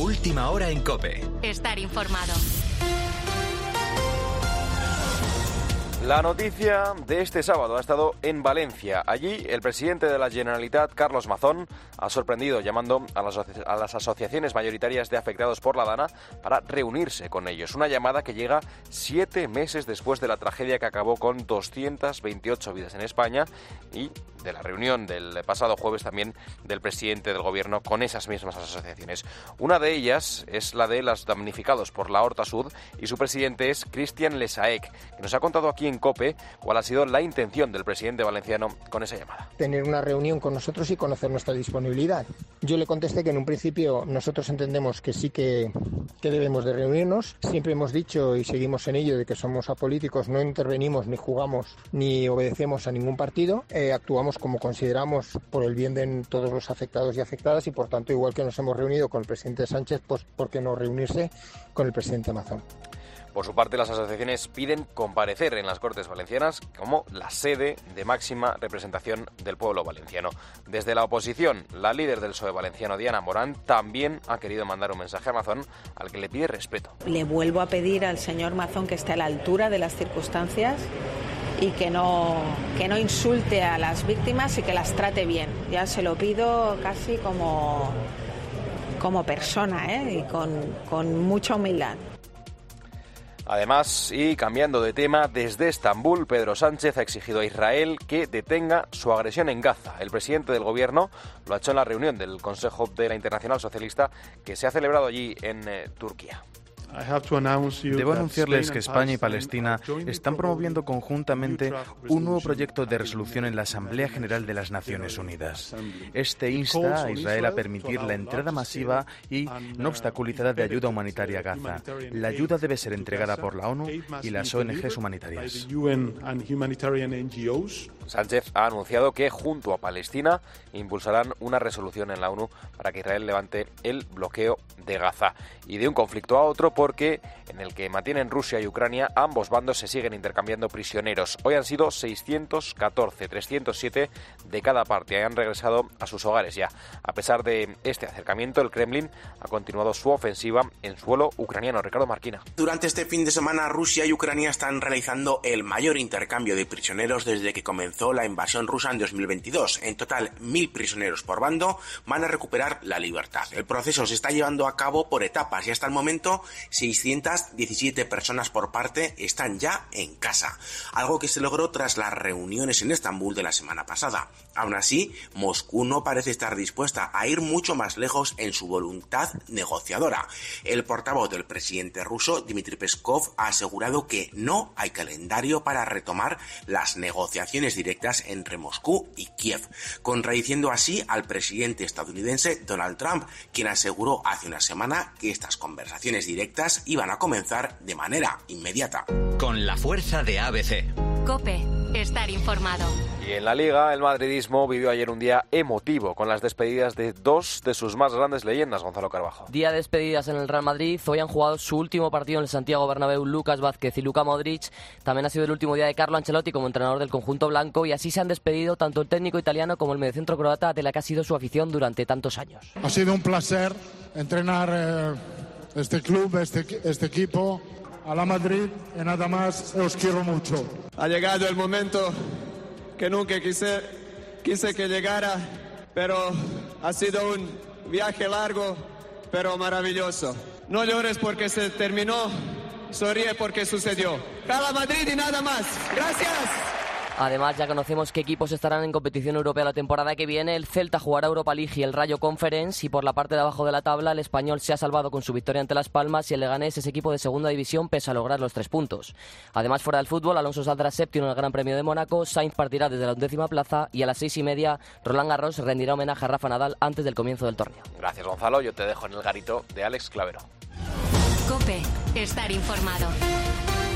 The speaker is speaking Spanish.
última hora en COPE. Estar informado. La noticia de este sábado ha estado en Valencia. Allí, el presidente de la Generalitat, Carlos Mazón, ha sorprendido llamando a las asociaciones mayoritarias de afectados por la Dana para reunirse con ellos. Una llamada que llega 7 meses después de la tragedia que acabó con 228 vidas en España y de la reunión del pasado jueves también del presidente del gobierno con esas mismas asociaciones. Una de ellas es la de los damnificados por la Horta Sud y su presidente es Cristian Lesaec, que nos ha contado aquí en COPE cuál ha sido la intención del presidente valenciano con esa llamada. Tener una reunión con nosotros y conocer nuestra disponibilidad. Yo le contesté que en un principio nosotros entendemos que sí que debemos de reunirnos. Siempre hemos dicho y seguimos en ello de que somos apolíticos, no intervenimos ni jugamos ni obedecemos a ningún partido. Actuamos como consideramos por el bien de todos los afectados y afectadas y por tanto igual que nos hemos reunido con el presidente Sánchez, pues ¿por qué no reunirse con el presidente Mazón? Por su parte, las asociaciones piden comparecer en las Cortes Valencianas como la sede de máxima representación del pueblo valenciano. Desde la oposición, la líder del PSOE valenciano, Diana Morán, también ha querido mandar un mensaje a Mazón al que le pide respeto. Le vuelvo a pedir al señor Mazón que esté a la altura de las circunstancias y que no insulte a las víctimas y que las trate bien. Ya se lo pido casi como persona, y con mucha humildad. Además, y cambiando de tema, desde Estambul, Pedro Sánchez ha exigido a Israel que detenga su agresión en Gaza. El presidente del gobierno lo ha hecho en la reunión del Consejo de la Internacional Socialista que se ha celebrado allí en Turquía. Debo anunciarles que España y Palestina están promoviendo conjuntamente un nuevo proyecto de resolución en la Asamblea General de las Naciones Unidas. Este insta a Israel a permitir la entrada masiva y no obstaculizada de ayuda humanitaria a Gaza. La ayuda debe ser entregada por la ONU y las ONGs humanitarias. Sánchez ha anunciado que junto a Palestina impulsarán una resolución en la ONU para que Israel levante el bloqueo de Gaza. Y de un conflicto a otro, porque en el que mantienen Rusia y Ucrania, ambos bandos se siguen intercambiando prisioneros. Hoy han sido 614, 307 de cada parte y han regresado a sus hogares ya. A pesar de este acercamiento, el Kremlin ha continuado su ofensiva en suelo ucraniano. Ricardo Marquina. Durante este fin de semana, Rusia y Ucrania están realizando el mayor intercambio de prisioneros desde que comenzó la invasión rusa en 2022. En total, 1.000 prisioneros por bando van a recuperar la libertad. El proceso se está llevando a cabo por etapas y hasta el momento 617 personas por parte están ya en casa, algo que se logró tras las reuniones en Estambul de la semana pasada. Aún así, Moscú no parece estar dispuesta a ir mucho más lejos en su voluntad negociadora. El portavoz del presidente ruso, Dmitry Peskov, ha asegurado que no hay calendario para retomar las negociaciones directas entre Moscú y Kiev, contradiciendo así al presidente estadounidense Donald Trump, quien aseguró hace una semana que estas conversaciones directas iban a comenzar de manera inmediata. Con la fuerza de ABC. COPE. Estar informado. Y en la Liga, el madridismo vivió ayer un día emotivo con las despedidas de dos de sus más grandes leyendas, Gonzalo Carbajo. Día de despedidas en el Real Madrid. Hoy han jugado su último partido en el Santiago Bernabéu Lucas Vázquez y Luka Modric. También ha sido el último día de Carlo Ancelotti como entrenador del conjunto blanco y así se han despedido tanto el técnico italiano como el mediocentro croata de la que ha sido su afición durante tantos años. Ha sido un placer entrenar este club, este equipo. A la Madrid y nada más, os quiero mucho. Ha llegado el momento que nunca quise que llegara, pero ha sido un viaje largo, pero maravilloso. No llores porque se terminó, sonríe porque sucedió. ¡Cala Madrid y nada más! ¡Gracias! Además, ya conocemos qué equipos estarán en competición europea la temporada que viene. El Celta jugará Europa League y el Rayo Conference. Y por la parte de abajo de la tabla, el Español se ha salvado con su victoria ante Las Palmas y el Leganés es equipo de segunda división pese a lograr los 3 puntos. Además, fuera del fútbol, Alonso saldrá séptimo en el Gran Premio de Mónaco, Sainz partirá desde la 11ª plaza y a las 6:30 Roland Garros rendirá homenaje a Rafa Nadal antes del comienzo del torneo. Gracias, Gonzalo. Yo te dejo en el garito de Alex Clavero. COPE. Estar informado.